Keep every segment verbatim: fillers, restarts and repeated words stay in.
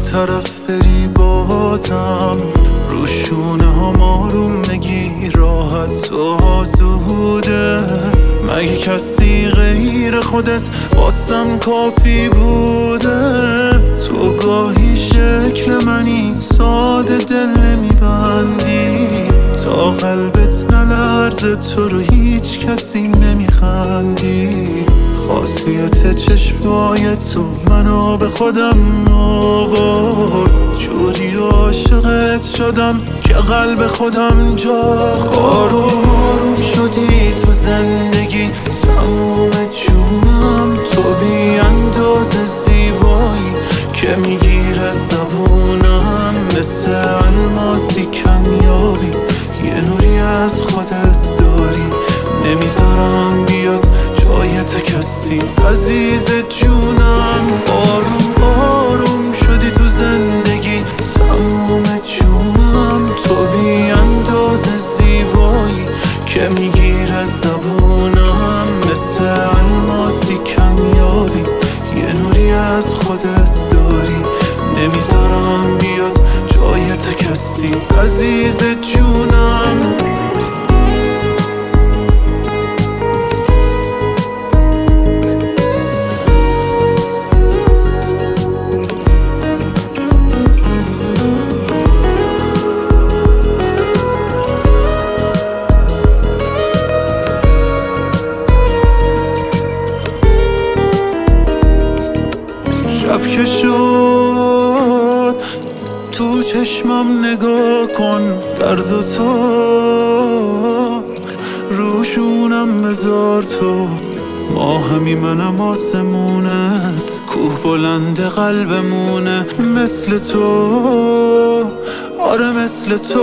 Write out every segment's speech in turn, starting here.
طرف بری باتم، روشونه هم آروم نگی راحت و آسوده. مگه کسی غیر خودت واسم کافی بوده؟ تو گاهی شکل منی ساده دل نمیبندی، تا قلبت نلرزه تو رو هیچ کسی نمیخندی. خاصیت چشمای تو منو به خودم آورد، جوری عاشقت شدم که قلب خودم جا آروم آروم شدی تو زندگی تموم جونم. تو بی اندازه زیبایی که میگیره زبونم، مثل الماسی کمیابی یه نوری از خودت داری. نمیذارم بیاد جای تو کسی عزیز جونم. آروم آروم شدی تو زندگی تموم جونم. تو بی اندازه زیبایی که میگیره زبونم، مثل الماسی کمیابی یه نوری از خودت داری. نمیذارم بیاد جای تو کسی عزیز جونم. شب که شد تو چشمم نگاه کن، درد و تو روشونم بذار تو. ما همی منم آسمونت، کوه بلند قلبمونه مثل تو، آره مثل تو.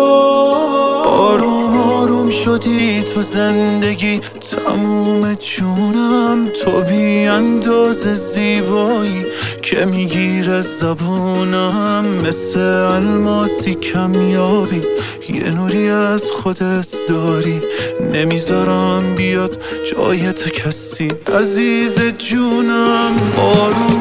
آروم آروم شدی تو زندگی تموم جونم. تو بی اندازه زیبایی که میگیره زبونم، مثل الماسی کمیابی یه نوری از خودت داری. نمیذارم بیاد جای تو کسی عزیز جونم. آروم